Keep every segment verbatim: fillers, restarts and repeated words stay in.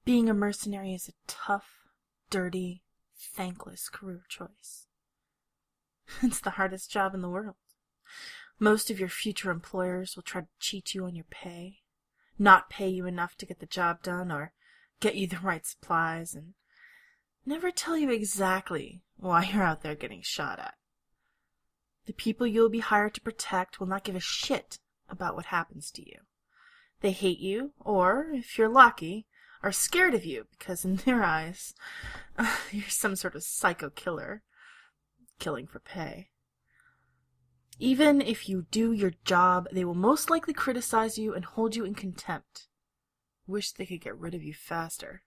Being a mercenary is a tough, dirty, thankless career choice. It's the hardest job in the world. Most of your future employers will try to cheat you on your pay, not pay you enough to get the job done or get you the right supplies, and never tell you exactly why you're out there getting shot at. The people you'll be hired to protect will not give a shit about what happens to you. They hate you, or, if you're lucky, are scared of you because in their eyes, uh, you're some sort of psycho killer, killing for pay. Even if you do your job, they will most likely criticize you and hold you in contempt. Wish they could get rid of you faster.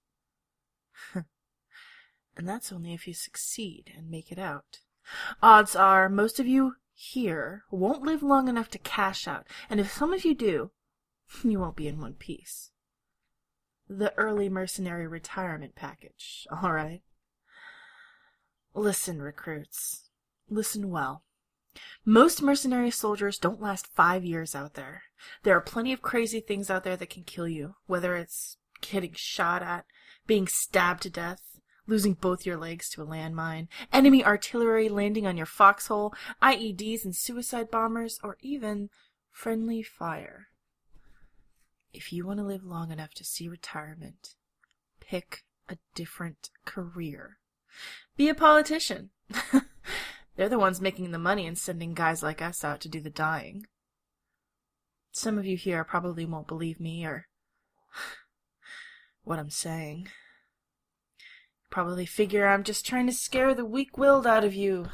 And that's only if you succeed and make it out. Odds are most of you here won't live long enough to cash out, and if some of you do, you won't be in one piece. The early mercenary retirement package, all right? Listen, recruits. Listen well. Most mercenary soldiers don't last five years out there. There are plenty of crazy things out there that can kill you, whether it's getting shot at, being stabbed to death, losing both your legs to a landmine, enemy artillery landing on your foxhole, I E Ds and suicide bombers, or even friendly fire. If you want to live long enough to see retirement, pick a different career. Be a politician. They're the ones making the money and sending guys like us out to do the dying. Some of you here probably won't believe me or what I'm saying. Probably figure I'm just trying to scare the weak-willed out of you.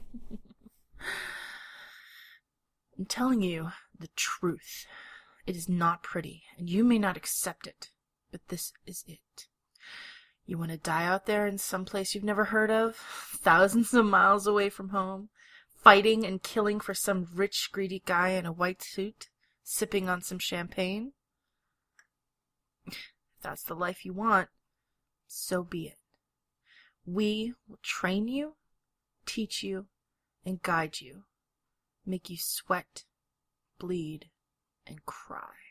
I'm telling you the truth. It is not pretty, and you may not accept it, but this is it. You want to die out there in some place you've never heard of, thousands of miles away from home, fighting and killing for some rich, greedy guy in a white suit, sipping on some champagne? If that's the life you want, so be it. We will train you, teach you, and guide you, make you sweat, bleed, and cry.